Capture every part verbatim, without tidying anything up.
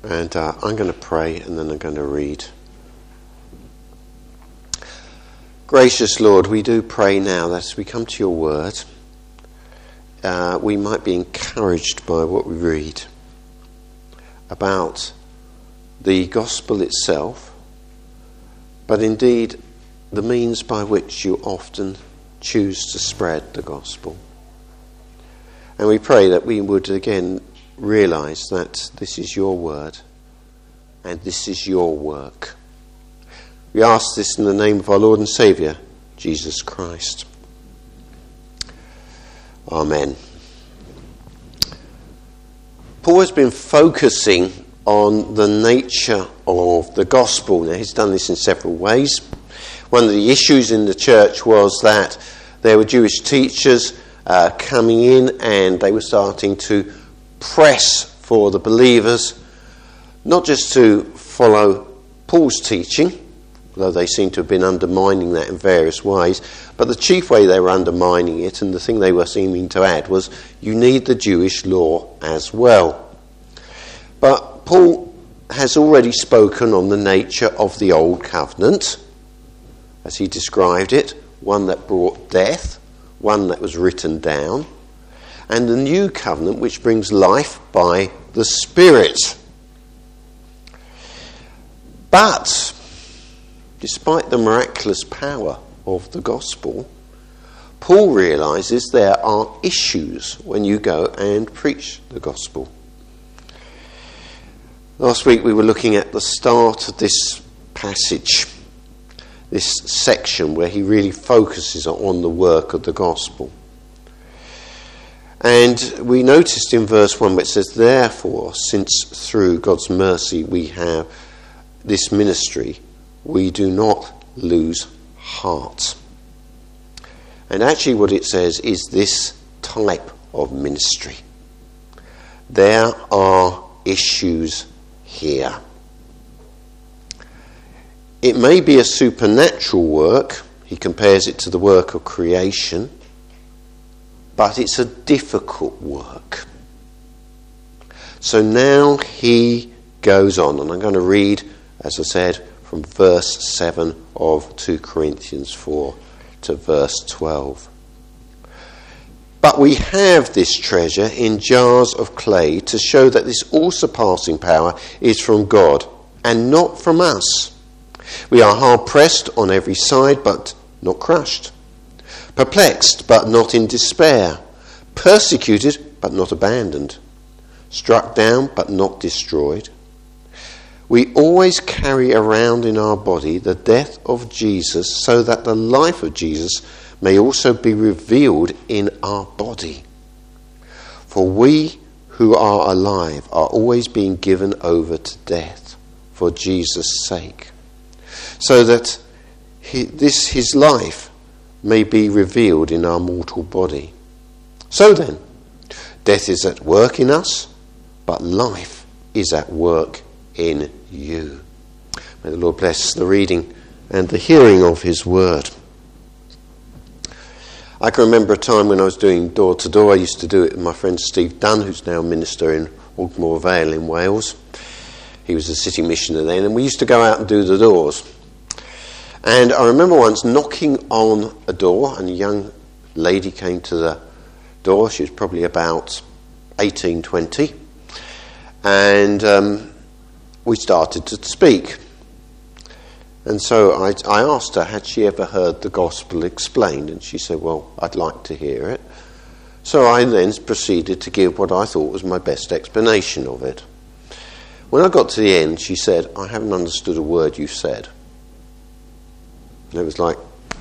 And uh, I'm going to pray and then I'm going to read. Gracious Lord, we do pray now that as we come to your word, uh, we might be encouraged by what we read about the gospel itself, but indeed the means by which you often choose to spread the gospel. And we pray that we would again realise that this is your word and this is your work. We ask this in the name of our Lord and Saviour, Jesus Christ. Amen. Paul has been focusing on the nature of the gospel. Now, he's done this in several ways. One of the issues in the church was that there were Jewish teachers uh, coming in and they were starting to press for the believers not just to follow Paul's teaching, although they seem to have been undermining that in various ways, but the chief way they were undermining it, and the thing they were seeming to add, was you need the Jewish law as well. But Paul has already spoken on the nature of the Old Covenant, as he described it, one that brought death, one that was written down, and the New Covenant which brings life by the Spirit. But despite the miraculous power of the gospel, Paul realises there are issues when you go and preach the gospel. Last week we were looking at the start of this passage, this section where he really focuses on the work of the gospel. And we noticed in verse one where it says, therefore, since through God's mercy we have this ministry, we do not lose heart. And actually what it says is this type of ministry. There are issues here. It may be a supernatural work. He compares it to the work of creation. But it's a difficult work. So now he goes on. And I'm going to read, as I said, from verse seven of Second Corinthians four to verse twelve. But we have this treasure in jars of clay to show that this all-surpassing power is from God and not from us. We are hard-pressed on every side, but not crushed. Perplexed, but not in despair. Persecuted, but not abandoned. Struck down, but not destroyed. We always carry around in our body the death of Jesus, so that the life of Jesus may also be revealed in our body. For we who are alive are always being given over to death for Jesus' sake, so that he, this his life may be revealed in our mortal body. So then, death is at work in us, but life is at work in you. May the Lord bless the reading and the hearing of his word. I can remember a time when I was doing door-to-door. I used to do it with my friend Steve Dunn, who's now a minister in Ogmore Vale in Wales. He was a city missioner then, and we used to go out and do the doors. And I remember once knocking on a door, and a young lady came to the door. She was probably about eighteen, twenty. And um, we started to speak. And so I, I asked her, had she ever heard the gospel explained? And she said, well, I'd like to hear it. So I then proceeded to give what I thought was my best explanation of it. When I got to the end, she said, I haven't understood a word you've said. And it was like,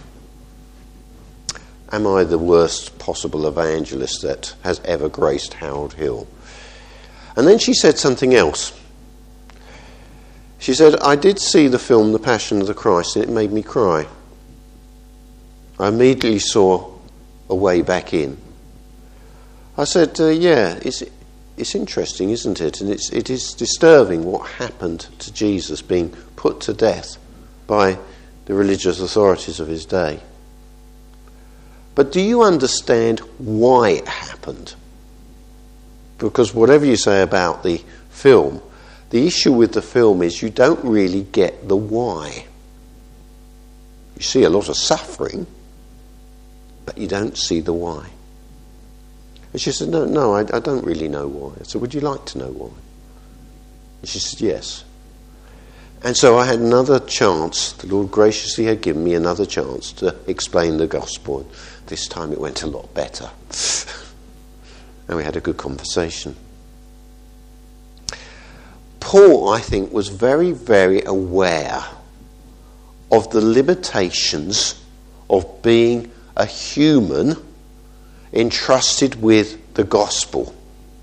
am I the worst possible evangelist that has ever graced Harold Hill? And then she said something else. She said, I did see the film The Passion of the Christ and it made me cry. I immediately saw a way back in. I said, uh, yeah, it's, it's interesting, isn't it? And it's, it is disturbing what happened to Jesus being put to death by the religious authorities of his day. But do you understand why it happened? Because whatever you say about the film, The issue with the film is you don't really get the why. You see a lot of suffering, but you don't see the why. And she said, no, no, I, I don't really know why. I said, would you like to know why? And she said, yes. And so I had another chance. The Lord graciously had given me another chance to explain the gospel. This time it went a lot better. And we had a good conversation. Paul, I think, was very, very aware of the limitations of being a human entrusted with the gospel.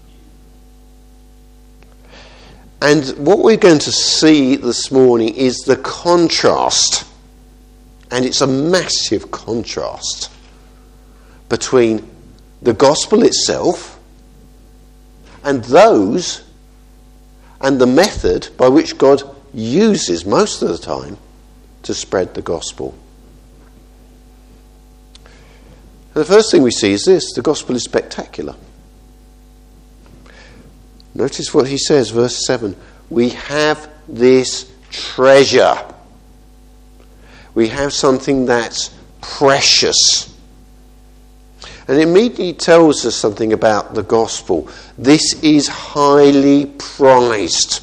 And what we're going to see this morning is the contrast, and it's a massive contrast, between the gospel itself and those and the method by which God uses most of the time to spread the gospel. The first thing we see is this: the gospel is spectacular. Notice what he says, verse seven. We have this treasure. We have something that's precious. And it immediately tells us something about the gospel. This is highly prized.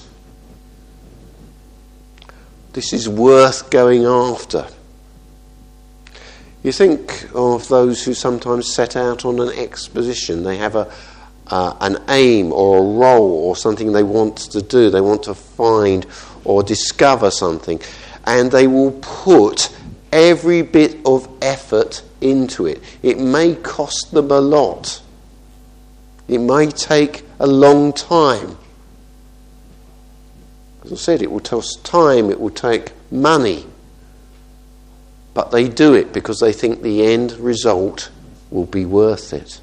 This is worth going after. You think of those who sometimes set out on an expedition. They have a uh, an aim or a role or something they want to do. They want to find or discover something. And they will put every bit of effort into it. It may cost them a lot. It may take a long time. As I said, it will cost time, it will take money. But they do it because they think the end result will be worth it.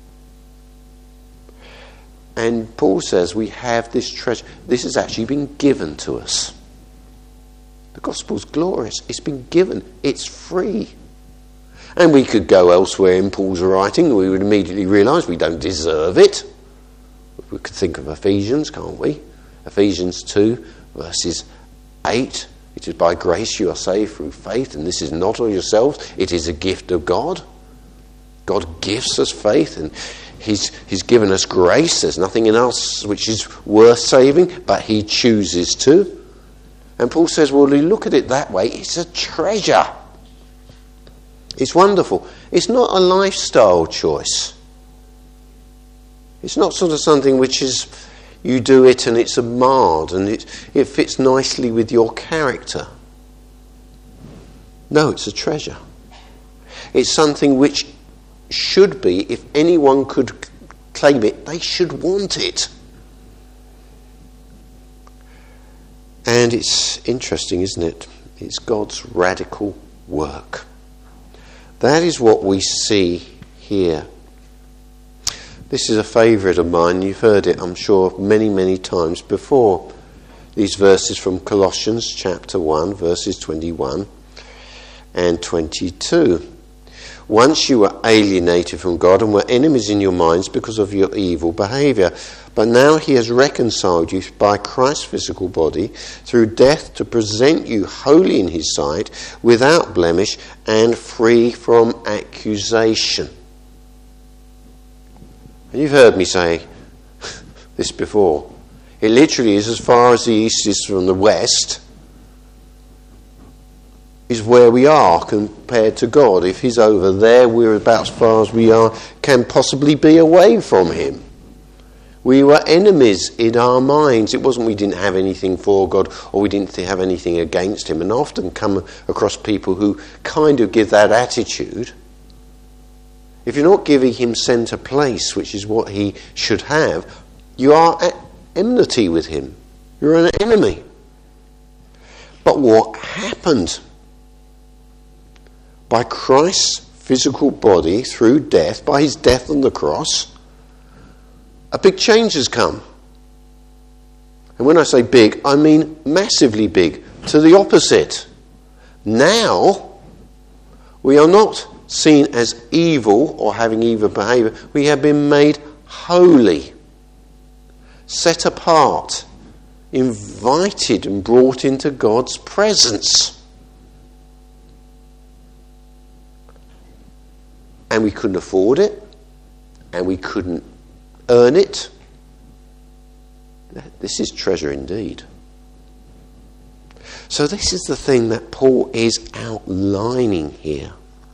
And Paul says we have this treasure. This has actually been given to us. The gospel's glorious. It's been given. It's free. And we could go elsewhere in Paul's writing. We would immediately realise we don't deserve it. We could think of Ephesians, can't we? Ephesians two, verses eight. It is by grace you are saved through faith, and this is not of yourselves. It is a gift of God. God gives us faith, and He's, he's given us grace. There's nothing in us which is worth saving, but He chooses to. And Paul says, well, you look at it that way, it's a treasure. It's wonderful. It's not a lifestyle choice. It's not sort of something which is, you do it and it's admired and it, it fits nicely with your character. No, it's a treasure. It's something which should be, if anyone could claim it, they should want it. And it's interesting, isn't it? It's God's radical work. That is what we see here. This is a favourite of mine. You've heard it, I'm sure, many, many times before. These verses from Colossians chapter one, verses twenty-one and twenty-two. Once you were alienated from God and were enemies in your minds because of your evil behaviour. But now He has reconciled you by Christ's physical body through death to present you holy in His sight, without blemish and free from accusation. And you've heard me say this before. It literally is as far as the east is from the west, is where we are compared to God. If He's over there, we're about as far as we are can possibly be away from Him. We were enemies in our minds. It wasn't we didn't have anything for God or we didn't have anything against Him. And I often come across people who kind of give that attitude. If you're not giving Him centre place, which is what He should have, you are at enmity with Him. You're an enemy. But what happened? By Christ's physical body, through death, by His death on the cross, a big change has come. And when I say big, I mean massively big, to the opposite. Now, we are not seen as evil or having evil behaviour. We have been made holy, set apart invited and brought into God's presence. And we couldn't afford it, and we couldn't earn it. This is treasure indeed. So this is the thing that Paul is outlining here.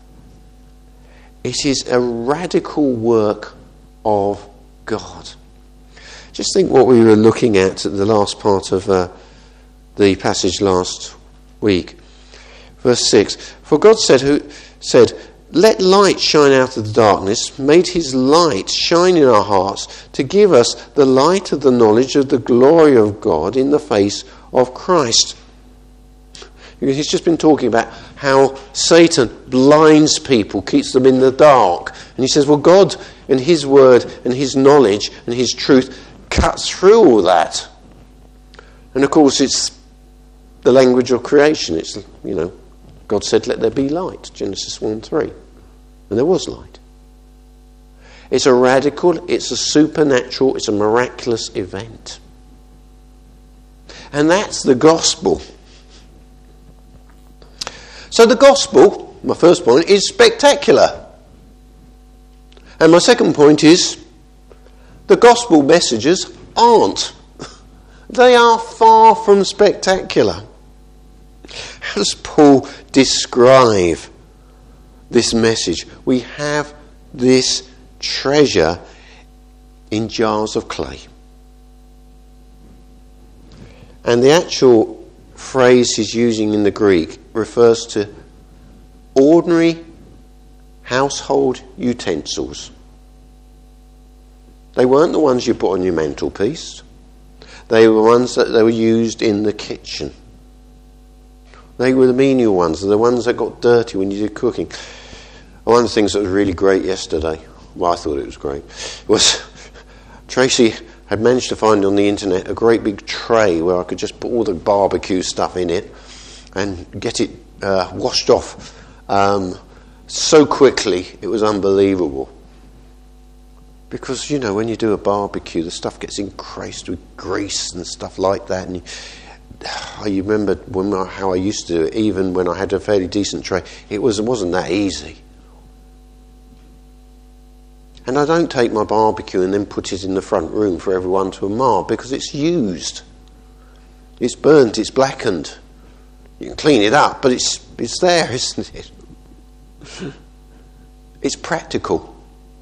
It is a radical work of God. Just think what we were looking at at the last part of uh, the passage last week. Verse six. For God said, who said, let light shine out of the darkness, made his light shine in our hearts to give us the light of the knowledge of the glory of God in the face of Christ. Because he's just been talking about how Satan blinds people, keeps them in the dark. And he says, well, God and his word and his knowledge and his truth cuts through all that. And of course it's the language of creation. It's, you know, God said, let there be light, Genesis one three. And there was light. It's a radical, it's a supernatural, it's a miraculous event. And that's the gospel. So the gospel, my first point, is spectacular. And my second point is the gospel messages aren't. They are far from spectacular. How does Paul describe this message? We have this treasure in jars of clay. And the actual phrase he's using in the Greek refers to ordinary household utensils. They weren't the ones you put on your mantelpiece. They were ones that they were used in the kitchen. They were the menial ones, the ones that got dirty when you did cooking. One of the things that was really great yesterday, well, I thought it was great, was Tracy had managed to find on the internet a great big tray where I could just put all the barbecue stuff in it and get it uh, washed off um, so quickly, it was unbelievable. Because, you know, when you do a barbecue, the stuff gets encrusted with grease and stuff like that. And you, I remember when I, how I used to do it, even when I had a fairly decent tray, it, was, it wasn't that easy. And I don't take my barbecue and then put it in the front room for everyone to admire, because it's used. It's burnt, it's blackened. You can clean it up, but it's it's there, isn't it? It's practical.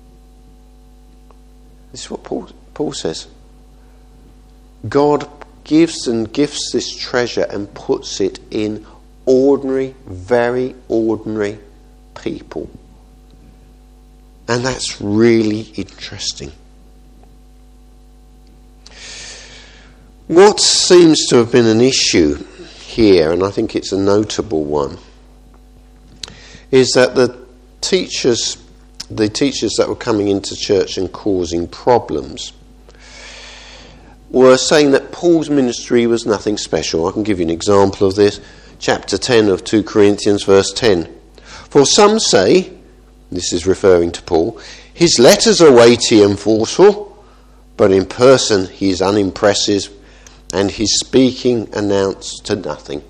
This is what Paul, Paul says. God gives and gifts this treasure and puts it in ordinary, very ordinary people. And that's really interesting. What seems to have been an issue here, and I think it's a notable one, is that the teachers, the teachers that were coming into church and causing problems, were saying that Paul's ministry was nothing special. I can give you an example of this. Chapter ten of Second Corinthians, verse ten. For some say, this is referring to Paul, his letters are weighty and forceful, but in person he is unimpressive, and his speaking amounts to nothing.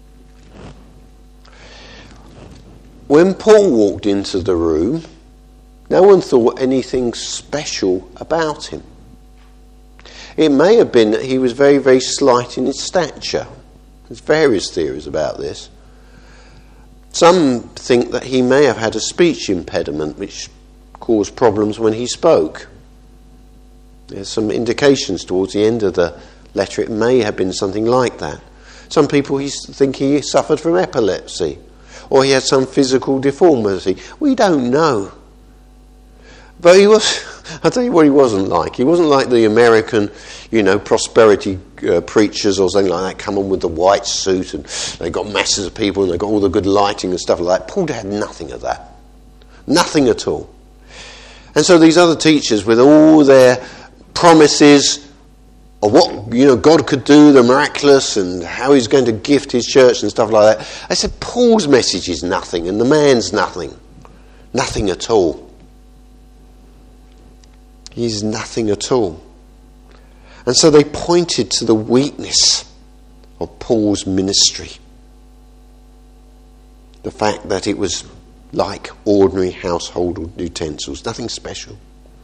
When Paul walked into the room, no one thought anything special about him. It may have been that he was very, very slight in his stature. There's various theories about this. Some think that he may have had a speech impediment which caused problems when he spoke. There's some indications towards the end of the letter it may have been something like that. Some people think he suffered from epilepsy, or he had some physical deformity. We don't know. But he was, I'll tell you what he wasn't like. He wasn't like the American, you know, prosperity uh, preachers or something like that, come on with the white suit and they got masses of people and they got all the good lighting and stuff like that. Paul had nothing of that. Nothing at all. And so these other teachers, with all their promises of what, you know, God could do, the miraculous, and how he's going to gift his church and stuff like that, I said, Paul's message is nothing and the man's nothing. Nothing at all. He's nothing at all. And so they pointed to the weakness of Paul's ministry. The fact that it was like ordinary household utensils, nothing special.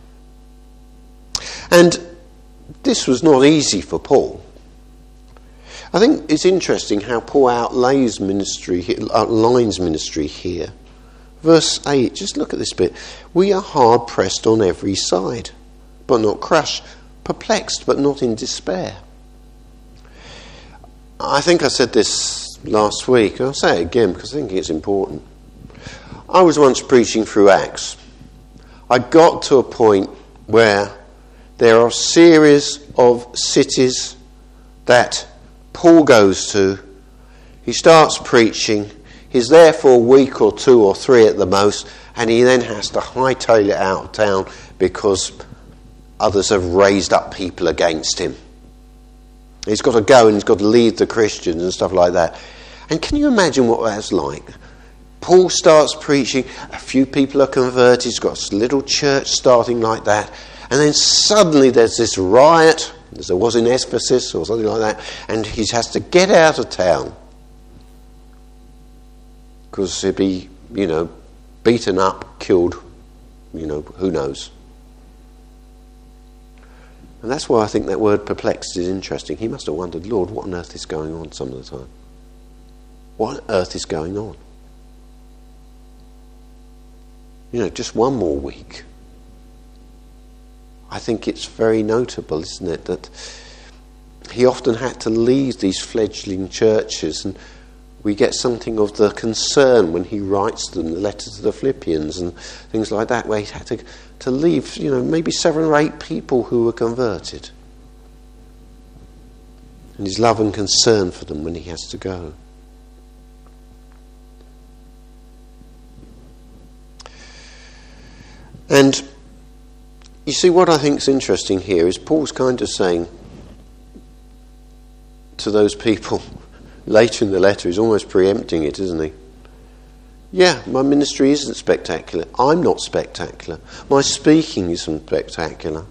And this was not easy for Paul. I think it's interesting how Paul outlays ministry, outlines ministry here. Verse eight, just look at this bit. We are hard pressed on every side, but not crushed, perplexed, but not in despair. I think I said this last week, and I'll say it again because I think it's important. I was once preaching through Acts. I got to a point where there are a series of cities that Paul goes to. He starts preaching. He's there for a week or two or three at the most, and he then has to hightail it out of town because others have raised up people against him. He's got to go and he's got to lead the Christians and stuff like that. And can you imagine what that's like? Paul starts preaching, a few people are converted, he's got a little church starting like that, and then suddenly there's this riot, as there was in Ephesus or something like that, and he has to get out of town because he'd be, you know, beaten up, killed, you know, who knows. And that's why I think that word perplexed is interesting. He must have wondered, Lord, what on earth is going on some of the time? What on earth is going on? You know, just one more week. I think it's very notable, isn't it, that he often had to leave these fledgling churches, and we get something of the concern when he writes them, the letter to the Philippians and things like that, where he had to, to leave, you know, maybe seven or eight people who were converted. And his love and concern for them when he has to go. And you see, what I think is interesting here is Paul's kind of saying to those people later in the letter, he's almost preempting it, isn't he? Yeah, my ministry isn't spectacular. I'm not spectacular. My speaking isn't spectacular.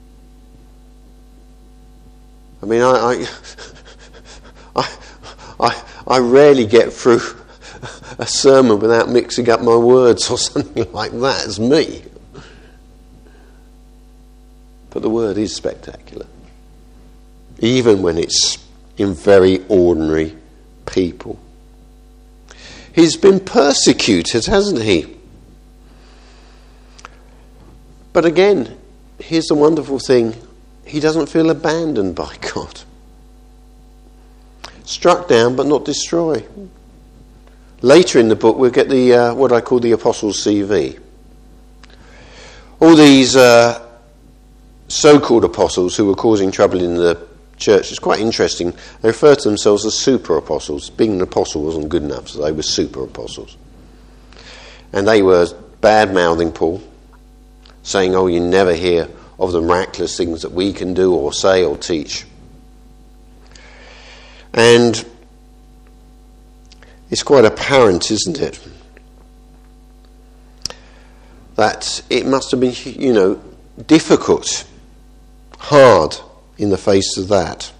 I mean, I, I, I, I rarely get through a sermon without mixing up my words or something like that. It's me. But the word is spectacular, even when it's in very ordinary people. He's been persecuted, hasn't he? But again, here's the wonderful thing. He doesn't feel abandoned by God. Struck down but not destroyed. Later in the book we'll get the uh, what I call the Apostles' C V. All these uh, so-called apostles who were causing trouble in the church. It's quite interesting. They refer to themselves as super apostles. Being an apostle wasn't good enough, so they were super apostles. And they were bad-mouthing Paul, saying, oh, you never hear of the miraculous things that we can do or say or teach. And it's quite apparent, isn't it, that it must have been, you know, difficult, hard in the face of that.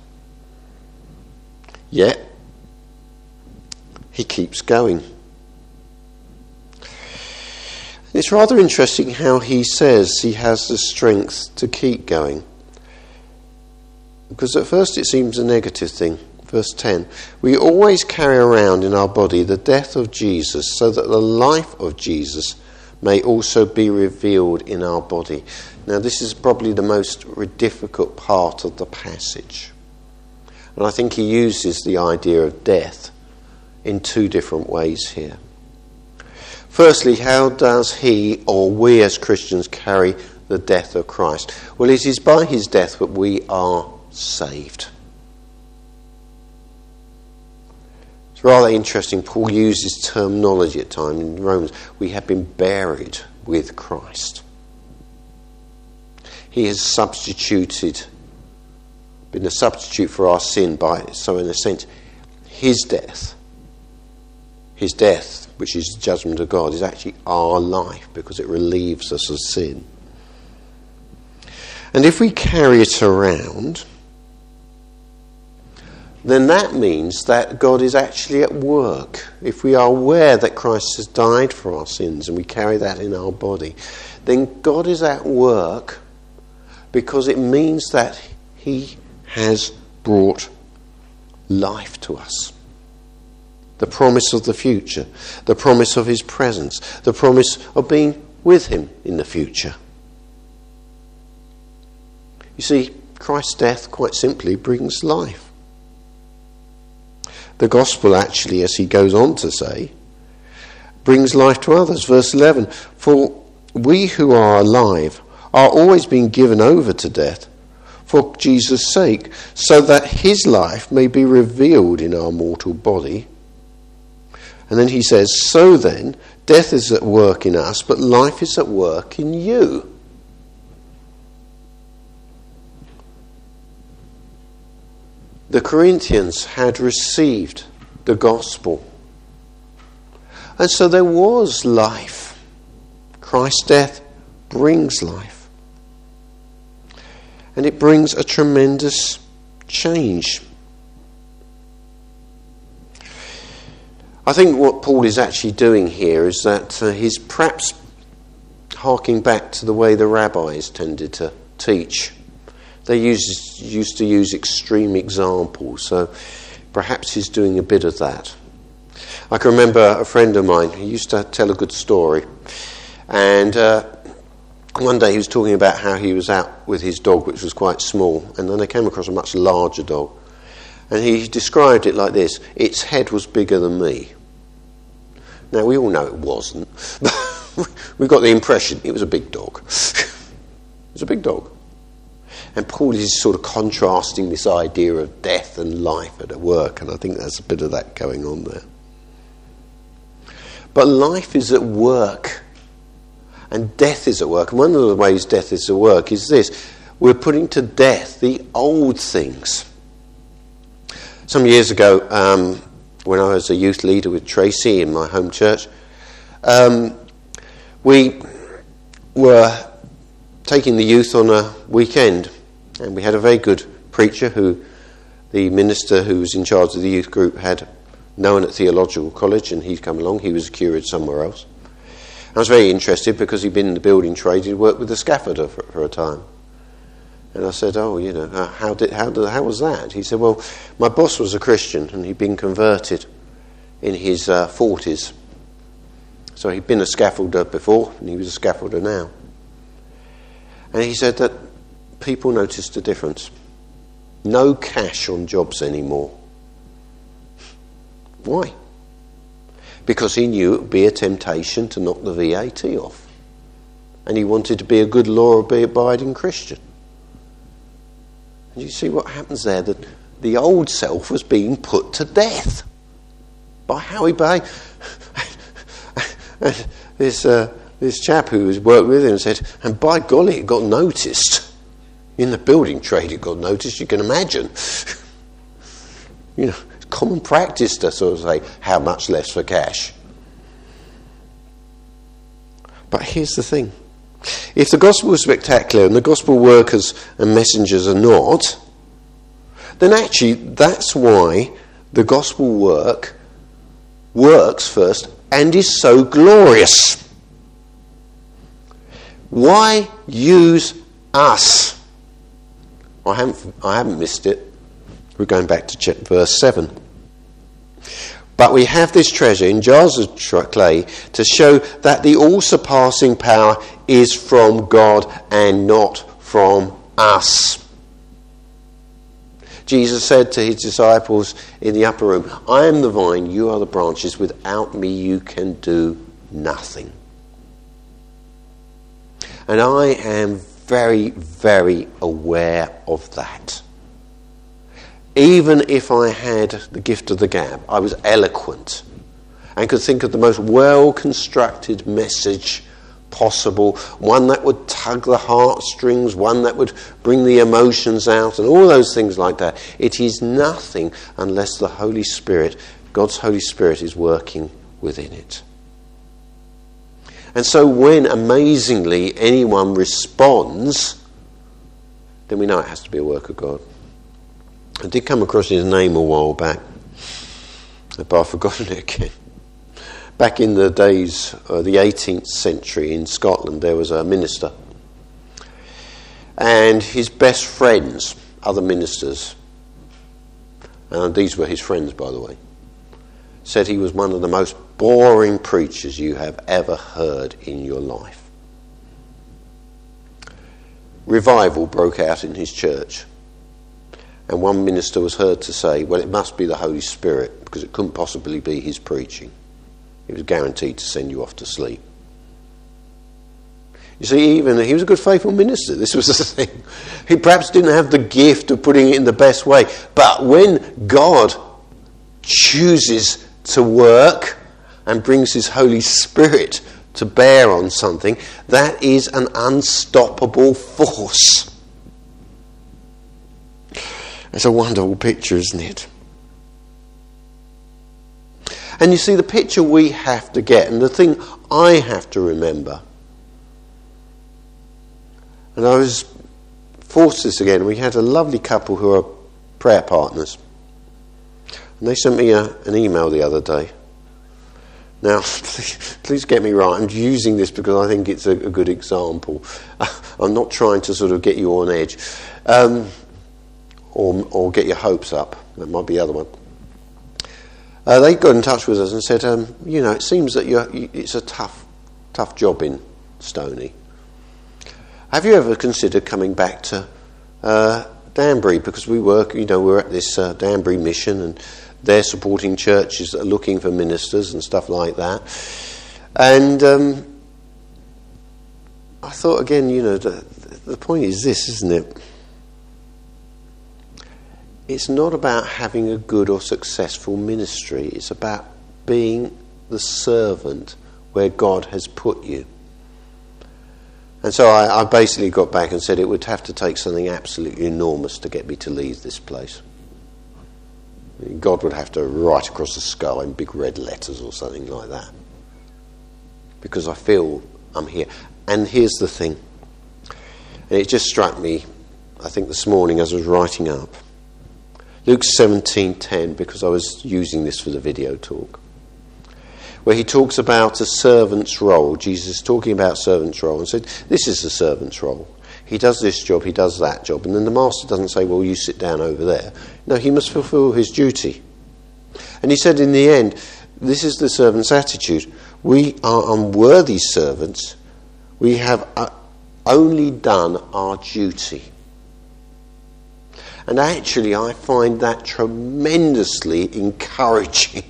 Yet, he keeps going. It's rather interesting how he says he has the strength to keep going. Because at first it seems a negative thing. Verse ten, we always carry around in our body the death of Jesus, so that the life of Jesus may also be revealed in our body. Now this is probably the most difficult part of the passage. And I think he uses the idea of death in two different ways here. Firstly, how does he or we as Christians carry the death of Christ? Well, it is by his death that we are saved. It's rather interesting. Paul uses terminology at times in Romans. We have been buried with Christ. He has substituted, been a substitute for our sin by, so in a sense, his death, his death, which is the judgment of God, is actually our life because it relieves us of sin. And if we carry it around, then that means that God is actually at work. If we are aware that Christ has died for our sins and we carry that in our body, then God is at work because it means that he has brought life to us. The promise of the future, the promise of his presence, the promise of being with him in the future. You see, Christ's death, quite simply, brings life. The gospel actually, as he goes on to say, brings life to others. Verse eleven, for we who are alive are always being given over to death for Jesus' sake, so that his life may be revealed in our mortal body. And then he says, so then, death is at work in us, but life is at work in you. The Corinthians had received the gospel. And so there was life. Christ's death brings life. And it brings a tremendous change. I think what Paul is actually doing here is that uh, he's perhaps harking back to the way the rabbis tended to teach. They used, used to use extreme examples, so perhaps he's doing a bit of that. I can remember a friend of mine who used to tell a good story, and uh, one day he was talking about how he was out with his dog, which was quite small, and then they came across a much larger dog, and he described it like this: its head was bigger than me. Now, we all know it wasn't, but we got the impression it was a big dog. It was a big dog. And Paul is sort of contrasting this idea of death and life at work, and I think there's a bit of that going on there. But life is at work, and death is at work. And one of the ways death is at work is this: we're putting to death the old things. Some years ago, um, when I was a youth leader with Tracy in my home church, um, we were taking the youth on a weekend, and we had a very good preacher who the minister who was in charge of the youth group had known at theological college, and he'd come along. He was a curate somewhere else. I was very interested because he'd been in the building trade. He'd worked with a scaffolder for, for a time. And I said, oh, you know, how did how did how was that? He said, well, my boss was a Christian, and he'd been converted in his uh, forties. So he'd been a scaffolder before, and he was a scaffolder now. And he said that people noticed a difference. No cash on jobs anymore. Why? Because he knew it would be a temptation to knock the V A T off. And he wanted to be a good law-abiding Christian. And you see what happens there? That the old self was being put to death by how he behaved. this... Uh, This chap who was worked with him said, and by golly, it got noticed. In the building trade, it got noticed, you can imagine. You know, it's common practice to sort of say, how much less for cash? But here's the thing. If the gospel is spectacular and the gospel workers and messengers are not, then actually that's why the gospel work works first and is so glorious. Why use us? I haven't, I haven't missed it. We're going back to verse seven. But we have this treasure in jars of clay to show that the all-surpassing power is from God and not from us. Jesus said to his disciples in the upper room, I am the vine, you are the branches. Without me you can do nothing. And I am very, very aware of that. Even if I had the gift of the gab, I was eloquent and could think of the most well-constructed message possible, one that would tug the heartstrings, one that would bring the emotions out, and all those things like that. It is nothing unless the Holy Spirit, God's Holy Spirit, is working within it. And so when, amazingly, anyone responds, then we know it has to be a work of God. I did come across his name a while back, but I've forgotten it again. Back in the days of the eighteenth century in Scotland, there was a minister. And his best friends, other ministers, and these were his friends, by the way, said he was one of the most boring preachers you have ever heard in your life. Revival broke out in his church. And one minister was heard to say, well, it must be the Holy Spirit, because it couldn't possibly be his preaching. He was guaranteed to send you off to sleep. You see, even he was a good, faithful minister. This was the thing. He perhaps didn't have the gift of putting it in the best way. But when God chooses to work and brings his Holy Spirit to bear on something, that is an unstoppable force. It's a wonderful picture, isn't it? And you see, the picture we have to get, and the thing I have to remember, and I was forced this again, we had a lovely couple who are prayer partners, and they sent me a, an email the other day. Now, please, please get me right, I'm using this because I think it's a, a good example. I'm not trying to sort of get you on edge. Um, Or, or get your hopes up. That might be the other one. Uh, they got in touch with us and said, um, you know, it seems that you're, you, it's a tough, tough job in Stoney. Have you ever considered coming back to uh, Danbury? Because we work, you know, we're at this uh, Danbury mission, and they're supporting churches that are looking for ministers and stuff like that. And um, I thought again, you know, the, the point is this, isn't it? It's not about having a good or successful ministry. It's about being the servant where God has put you. And so I, I basically got back and said it would have to take something absolutely enormous to get me to leave this place. God would have to write across the sky in big red letters or something like that. Because I feel I'm here. And here's the thing. And it just struck me, I think this morning as I was writing up. Luke seventeen ten, because I was using this for the video talk, where he talks about a servant's role. Jesus is talking about servant's role and said, this is the servant's role. He does this job, he does that job. And then the master doesn't say, well, you sit down over there. No, he must fulfill his duty. And he said in the end, this is the servant's attitude. We are unworthy servants. We have only done our duty. And actually, I find that tremendously encouraging.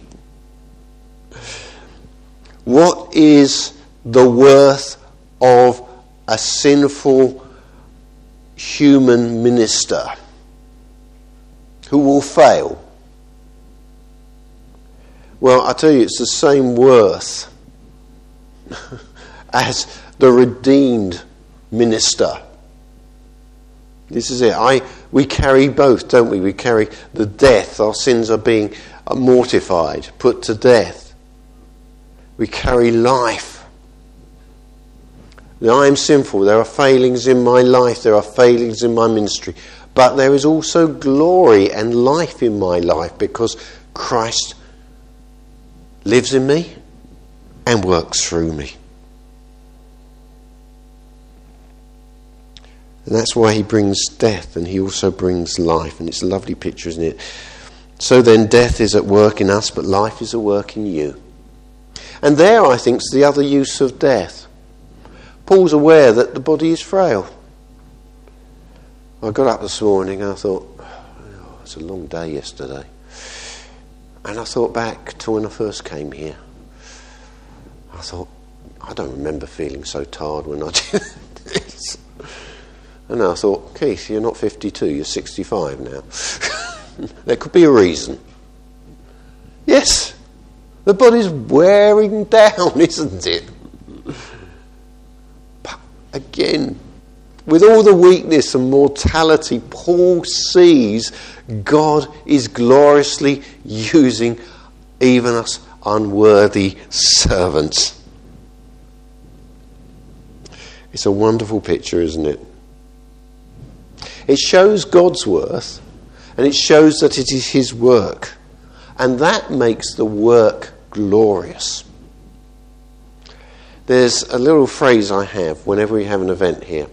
What is the worth of a sinful human minister who will fail? Well, I tell you, it's the same worth as the redeemed minister. This is it. I we carry both, don't we? We carry the death. Our sins are being mortified, put to death. We carry life. Now, I am sinful. There are failings in my life. There are failings in my ministry. But there is also glory and life in my life because Christ lives in me and works through me. And that's why he brings death, and he also brings life. And it's a lovely picture, isn't it? So then death is at work in us, but life is at work in you. And there, I think, is the other use of death. Paul's aware that the body is frail. I got up this morning and I thought, oh, it's a long day yesterday. And I thought back to when I first came here. I thought, I don't remember feeling so tired when I did this. And I thought, Keith, you're not fifty-two, you're sixty-five now. There could be a reason. Yes, the body's wearing down, isn't it? But again, with all the weakness and mortality, Paul sees God is gloriously using even us unworthy servants. It's a wonderful picture, isn't it? It shows God's worth And it shows that it is his work. And that makes the work glorious. There's a little phrase I have whenever we have an event here.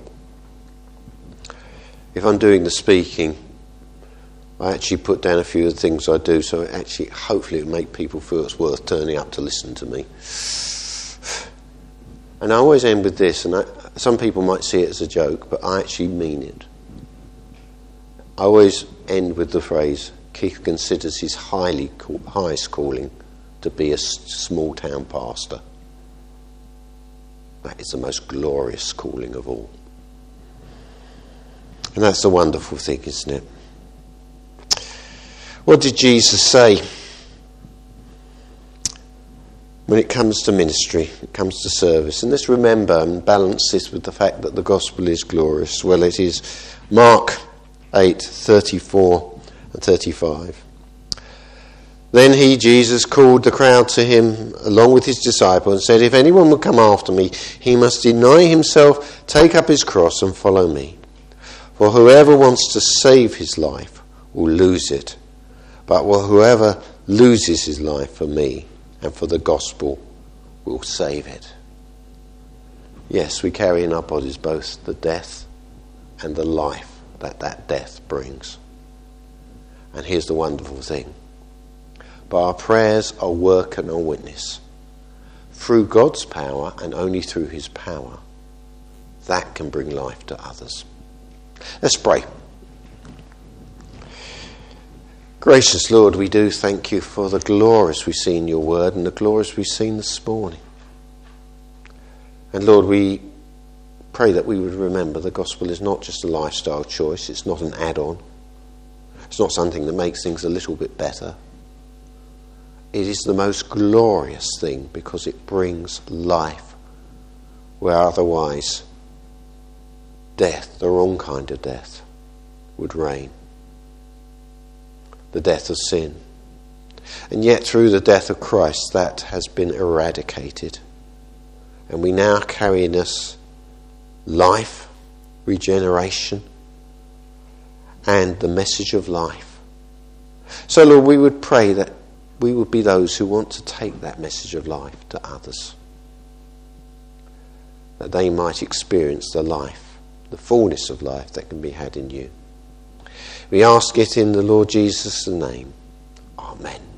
If I'm doing the speaking, I actually put down a few of the things I do, so it actually, hopefully, it'll make people feel it's worth turning up to listen to me. And I always end with this, and I, some people might see it as a joke, but I actually mean it. I always end with the phrase, Keith considers his highly highest calling to be a small town pastor. That is the most glorious calling of all. And that's the wonderful thing, isn't it? What did Jesus say when it comes to ministry, it comes to service? And let's remember and balance this with the fact that the gospel is glorious. Well, it is Mark eight, thirty-four and thirty-five. Then he, Jesus, called the crowd to him along with his disciples and said, if anyone would come after me, he must deny himself, take up his cross and follow me. For whoever wants to save his life will lose it. But whoever loses his life for me and for the gospel will save it. Yes, we carry in our bodies both the death and the life that that death brings. And here's the wonderful thing. But our prayers, our work and our witness, through God's power and only through his power, that can bring life to others. Let's pray. Gracious Lord, we do thank you for the glories we see in your word and the glories we've seen this morning. And Lord, we pray that we would remember the gospel is not just a lifestyle choice, it's not an add-on, it's not something that makes things a little bit better. It is the most glorious thing because it brings life where otherwise death, the wrong kind of death, would reign. The death of sin. And yet through the death of Christ that has been eradicated. And we now carry in us life, regeneration, and the message of life. So Lord, we would pray that we would be those who want to take that message of life to others. That they might experience the life, the fullness of life that can be had in you. We ask it in the Lord Jesus' name. Amen.